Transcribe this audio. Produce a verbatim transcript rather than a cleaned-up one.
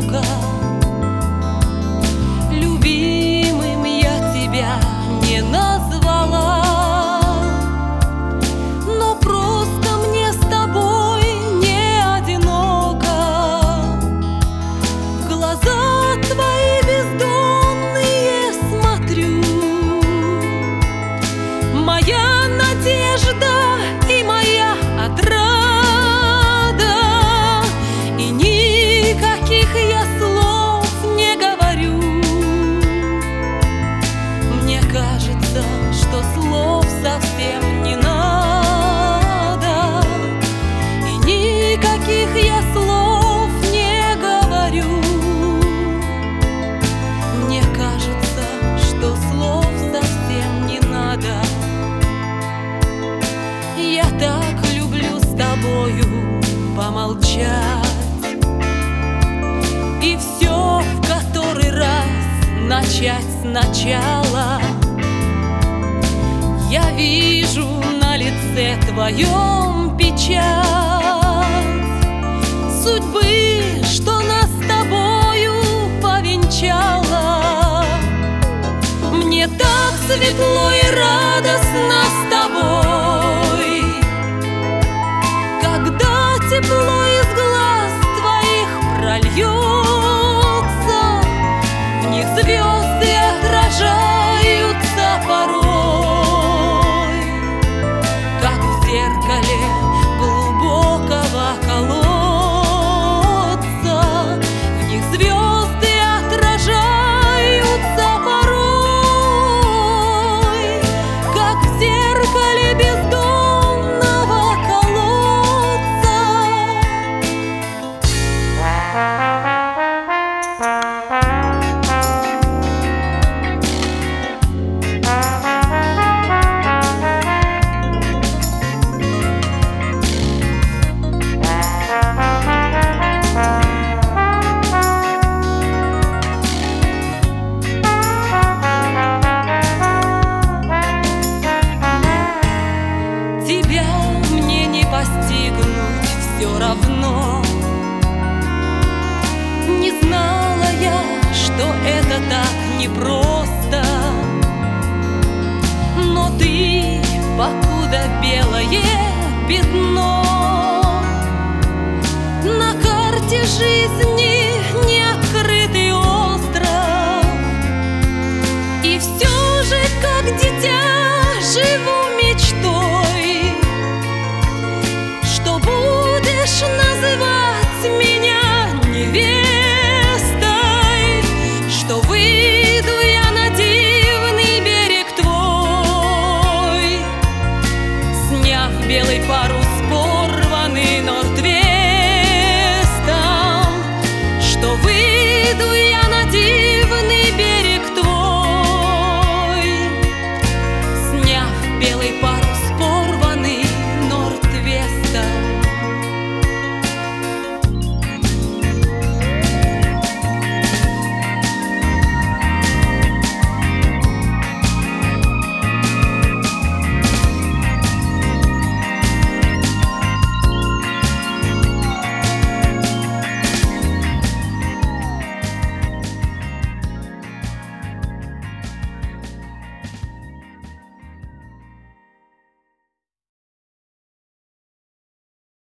одиноко. Любимым я тебя не назвала, но просто мне с тобой не одиноко. В глаза твои бездонные смотрю, моя надежда и моя отрада, и никаких я слов не говорю. Мне кажется, что слов совсем не надо, и никаких я слов не говорю. Мне кажется, что слов совсем не надо. Я так люблю с тобою помолчать и все в который раз начать сначала. Я вижу на лице твоем печать судьбы, что нас с тобою повенчала. Мне так светло и радостно с тобой, когда тепло из глаз твоих прольется, в них звезды отражаются порой, как в зеркале глубокого колодца. В них звезды отражаются порой, как в зеркале бездонного колодца. Тебя мне не постигнуть все равно. Не знала я, что это так непросто, но ты, покуда белое пятно на карте жизни, неоткрытый остров. И все же, как дитя, живу мечтой, что будешь называть меня невестой, что выйду я на дивный берег твой, сняв белый парус